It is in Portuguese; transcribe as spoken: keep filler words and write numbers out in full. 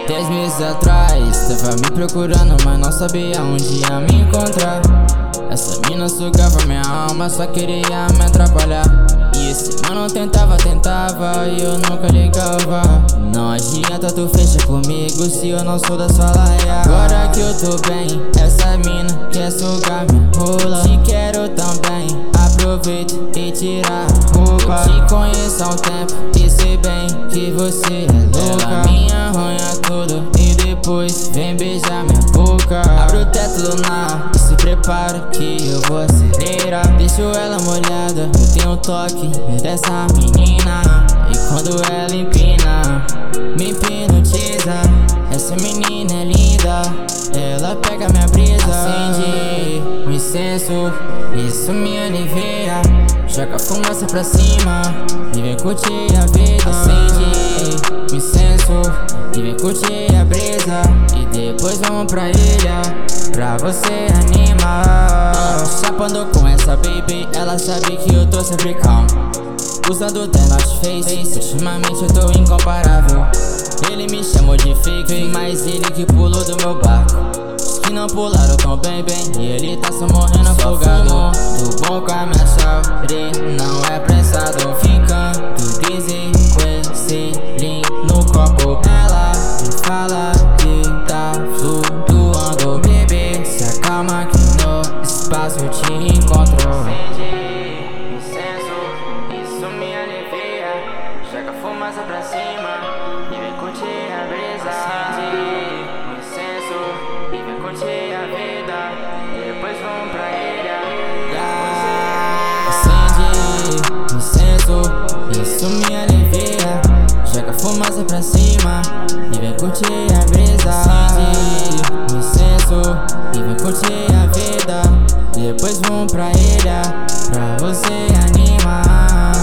Dez meses atrás, tava me procurando, mas não sabia onde ia me encontrar. Essa mina sugava minha alma, só queria me atrapalhar. E esse mano tentava, tentava e eu nunca ligava. Não adianta tu fechar comigo se eu não sou da sua laia. Agora que eu tô bem, essa mina quer sugar minha rola. Te quero também, aproveita e tira a roupa. Eu te conheço há um tempo e sei bem que você é louca. Ela me arranha tudo e depois vem beijar minha boca. Abre o teto lunar e se prepara que eu vou acelerar. Deixo ela molhada, eu tenho um toque dessa menina. E quando ela empina, me hipnotiza. Essa menina é linda, ela pega minha brisa. Acende um incenso, isso me alivia. Joga fumaça pra cima e vem curtir a vida. Acende um incenso e vem curtir a brisa. E depois vamos pra ilha, pra você animar. Chapando com essa baby, ela sabe que eu tô sempre calmo. Usando The North Face, ultimamente eu tô incomparável. Ele me chamou de fake, mas ele que pulou do meu barco. Os que não pularam tão bem, bem, e ele tá só morrendo afogado. Do bom com a minha shawty, não é prensado. Ficando dizzy com esse link no copo. Ela me fala que tá flutuando. Bebê, se acalma que no espaço eu te encontro. Joga fumaça pra cima e vem curtir a brisa. Acende um incenso e vem curtir a vida. Depois vamos pra ilha. Acende um incenso, isso me alivia. Joga fumaça pra cima e vem curtir a brisa. Acende um incenso e vem curtir a vida. Depois vamos pra ilha, pra você animar.